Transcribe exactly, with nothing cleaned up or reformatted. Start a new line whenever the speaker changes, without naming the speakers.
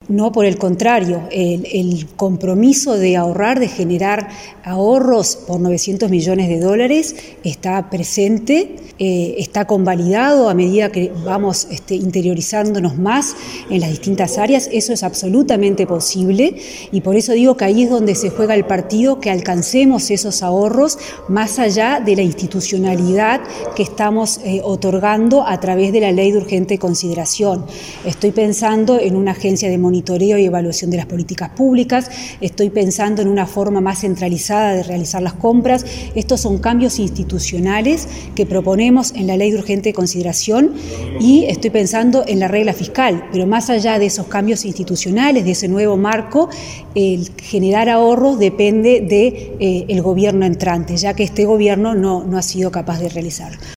No, por el contrario, el, el compromiso de ahorrar, de generar ahorros por novecientos millones de dólares está presente, eh, está convalidado a medida que vamos este, interiorizándonos más en las distintas áreas. Eso es absolutamente posible y por eso digo que ahí es donde se juega el partido, que alcancemos esos ahorros más allá de la institucionalidad que estamos eh, otorgando a través de la Ley de Urgente Consideración. Estoy pensando en una agencia de monitoreo y evaluación de las políticas públicas, estoy pensando en una forma más centralizada de realizar las compras. Estos son cambios institucionales que proponemos en la Ley de Urgente Consideración y estoy pensando en la regla fiscal, pero más allá de esos cambios institucionales, de ese nuevo marco, el generar ahorros depende del de, eh, gobierno entrante, ya que este gobierno no, no ha sido capaz de realizarlo.